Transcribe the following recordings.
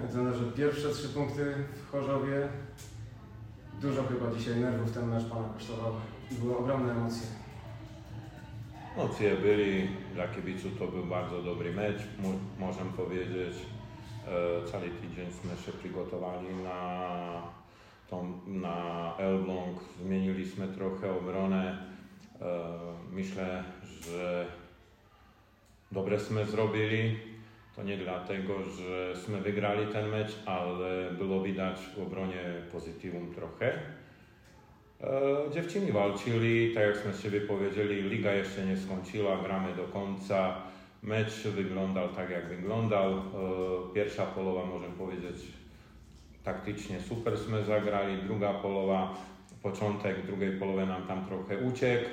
Panie trenerze, pierwsze 3 punkty w Chorzowie. Dużo chyba dzisiaj nerwów ten mecz Pana kosztował i były ogromne emocje. Emocje byli, dla kibiców to był bardzo dobry mecz, możemy powiedzieć. Cały tydzięśmy się przygotowali na Elbląg, zmieniliśmy trochę obronę. Myślę, że dobrze zrobili. To nie dlatego, że jsme wygrali ten mecz, ale było widać w obronie pozytywum trochę. Dziewczyny walczyli, tak jak sme sobie powiedzieli, liga jeszcze nie skończyła, gramy do końca. Mecz wyglądał tak, jak wyglądał. Pierwsza połowa, możemy powiedzieć, taktycznie super sme zagrali. Druga połowa, początek drugiej połowy nam tam trochę uciekł.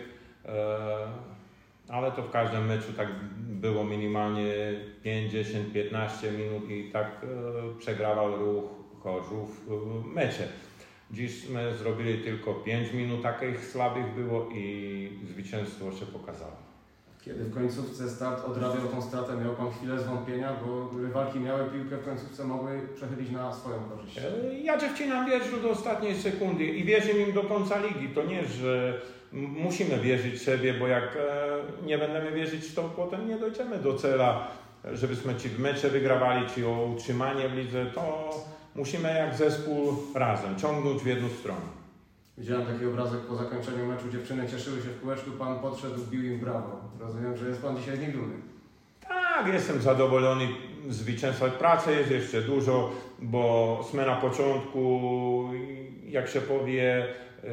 Ale to w każdym meczu tak było minimalnie 5, 10, 15 minut i tak przegrawał Ruch Chorzów mecze. Dziś my zrobili tylko 5 minut, takich słabych było i zwycięstwo się pokazało. Kiedy w końcówce Start odrabiał tą stratę, miał Pan chwilę zwątpienia, bo rywalki miały piłkę, w końcówce mogły przechylić na swoją korzyść. Ja dziewczynam wierzę do ostatniej sekundy i wierzę im do końca ligi. To nie, że musimy wierzyć w siebie, bo jak nie będziemy wierzyć, to potem nie dojdziemy do cela, żebyśmy ci w mecze wygrawali, czy o utrzymanie w lidze, to musimy jak zespół razem ciągnąć w jedną stronę. Widziałem taki obrazek po zakończeniu meczu, dziewczyny cieszyły się w kółeczku, Pan podszedł, wbił im brawo. Rozumiem, że jest Pan dzisiaj z nich dumny. Tak, jestem zadowolony z zwycięstwa. Pracy jest jeszcze dużo, bo sme na początku, jak się powie,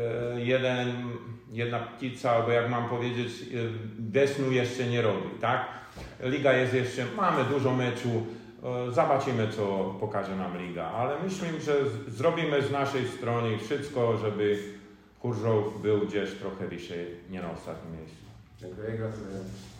jedna ptica, albo jak mam powiedzieć, desnu jeszcze nie robi, tak? Liga jest jeszcze, mamy dużo meczu, zobaczymy, co pokaże nam liga, ale myślę, że zrobimy z naszej strony wszystko, żeby Chorzów był gdzieś trochę wyżej, nie na ostatnim miejscu. Dziękuję, gratuluję.